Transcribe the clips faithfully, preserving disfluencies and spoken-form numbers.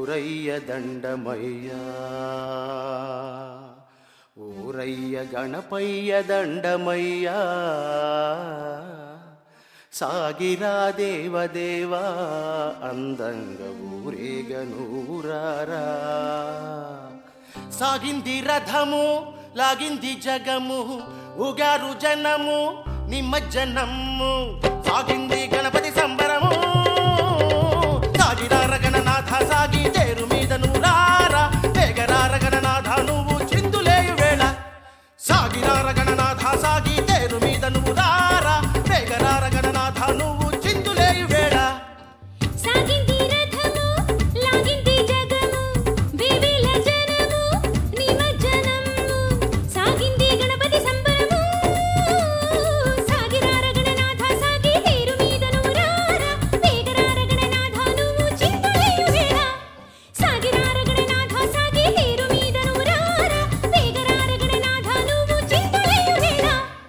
ఊరయ్య దండమయ్యా ఊరయ్య గణపయ్య దండమయ్యా సాగిరా దేవదేవా అందంగా ఊరేగనూరారా సాగింది రథము లాగింది జగము ఊగారు జనము నిమజ్జనము సాగింది గణపతి సంబరము సాగిరా రగణనాథ సాగి తేరు మీద నూరారా వేగరా రగణనాథ నువ్వు చిందులేయు వేళ సాగిరా రగణనాథ సాగి తేరు మీద నూరారా వేగరా రగణనాథ నువ్వు చిందులేయు వేళ సాగింది రథము లాగింది జగము వేవేల జనము నిమజ్జనము సాగింది గణపతి సంబరము సాగిరా రగణనాథ సాగి తేరు మీద నూరారా వేగరా రగణనాథ నువ్వు చిందులేయు వేళ సాగిరా రగణనాథ సాగి తేరు మీద నూరారా వేగరా రగణనాథ నువ్వు చిందులేయు వేళ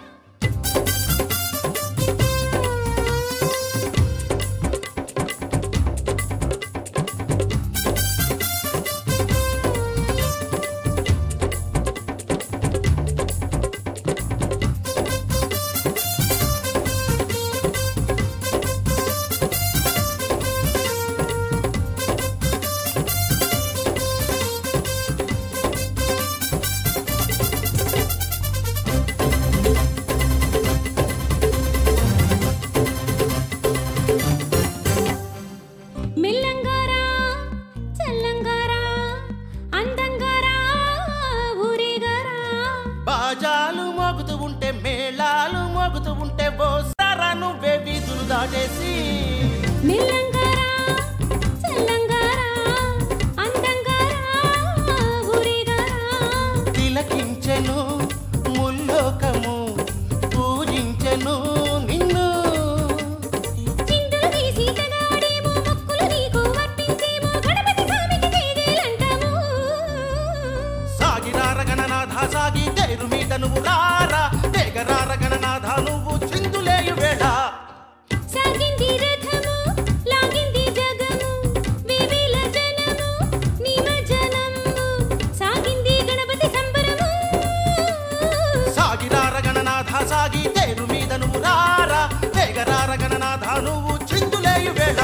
మెల్లంగారా చల్లంగారా అందంగారా ఊరేగారా బాజాలు మోగుతూ ఉంటే మేళాలు మోగుతూ ఉంటే బోసారా నువ్వే వీధులు దాటేసి మెల్లంగారా చల్లంగారా అందంగారా ఊరేగారా తిలకించెను ముల్లోకము పూజించెను నిన్ను చిందులు తీసి తగాడేమో మొక్కులు నీకు వర్తించేమో గణపతి స్వామికి జయజయలంటాము సాగిరా రగణనాథ సాగి తేరు మీద నువ్వు రారా వేగరా రగణనాథ నువ్వు చిందులేయు వేళ సాగింది రథము లాగింది జగము వేవేల జనము నిమజ్జనము సాగింది గణపతి సంబరము సాగిరా రగణనాథ సాగి తేరు మీద నువ్వు రారా వేగరా రగణనాథ నువ్వు చిందులేయు వేళ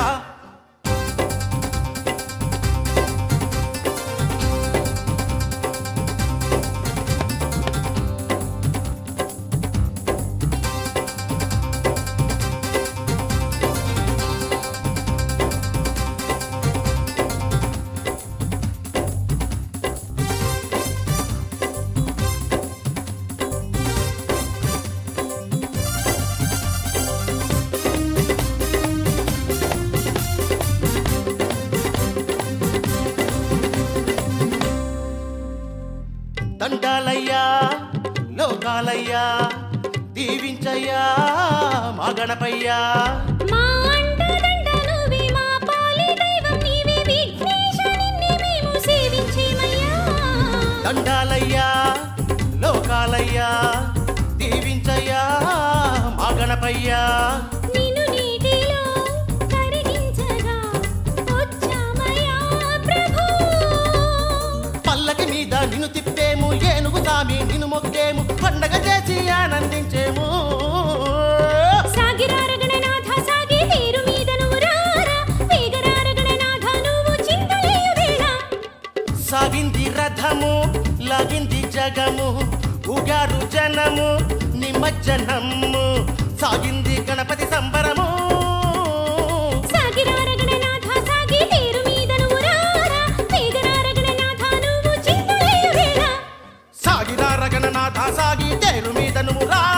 దండాలయ్యా లోకాలయ్యా దీవించయ్యా మా గణపయ్యా మా అండదండ నువ్వే మా పాలి దైవం నీవే విఘ్నేశ నిన్నే మేము సేవించేమయ్యా దండాలయ్యా లోకాలయ్యా దీవించయ్యా మా గణపయ్యా నిన్ను నీటిలో కరిగించగా వచ్చామయ్యా ప్రభు పల్లకి మీద నిన్ను తిప్పేము ఏనుగు సామి నిన్ను మొక్కేము పండగ చేసి ఆనందించేము సాగిరా రగణనాథ సాగి తేరు మీద నువ్వు రారా వేగరా రగణనాథ నువ్వు చిందులేయు వేళ సాగింది రథము లాగింది జగము ఊగారు జనము నిమజ్జనము సాగింది గణపతి సంబరము సాగిరా రగణనాథ సాగి తేరు మీద నువ్వు రారా వేగరా రగణనాథ నువ్వు చిందులేయు వేళ సాగిరా రగణనాథ సాగి తేరు మీద నువ్వు రా